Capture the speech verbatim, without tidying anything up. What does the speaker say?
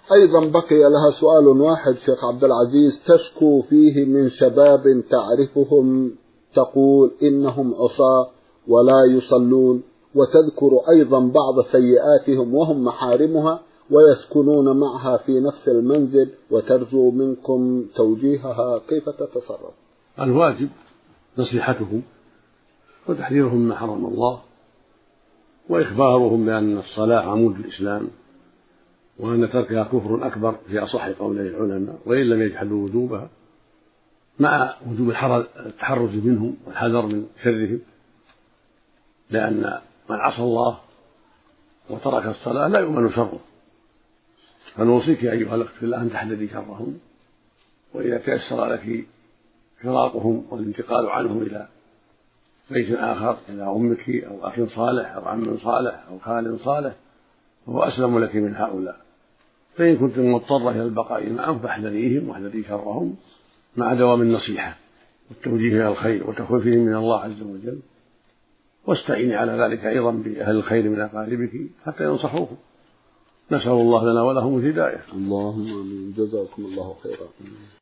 أيضا بقي لها سؤال واحد شيخ عبد العزيز تشكو فيه من شباب تعرفهم تقول إنهم عصاة ولا يصلون، وتذكر أيضا بعض سيئاتهم وهم محارمها ويسكنون معها في نفس المنزل، وترجو منكم توجيهها كيف تتصرف؟ الواجب نصيحتهم وتحذيرهم مما حرم الله، وإخبارهم بأن الصلاة عمود الإسلام، وأن تركها كفر أكبر في أصح قولي العلماء وإن لم يجحدوا وجوبها، مع وجوب التحرز منهم والحذر من شرهم، لأن من عصى الله وترك الصلاة لا يؤمن شره. فنوصيك أيها الأخت في الله أن تحذري شرهم، وإذا تيسر لك فراقهم والانتقال عنهم إلى بيت آخر، إلى أمك أو أخ صالح أو عم صالح أو خال صالح، فهو أسلم لك من هؤلاء. فإن كنت مضطرة إلى البقاء معهم فاحذريهم واحذري شرهم، مع دوام النصيحة والتوجيه إلى الخير وتخويفهم من الله عز وجل، واستعيني على ذلك أيضا بأهل الخير من أقاربك حتى ينصحوكم. نسأل الله لنا ولهم الهداية. اللهم آمين. جزاكم الله خيرا.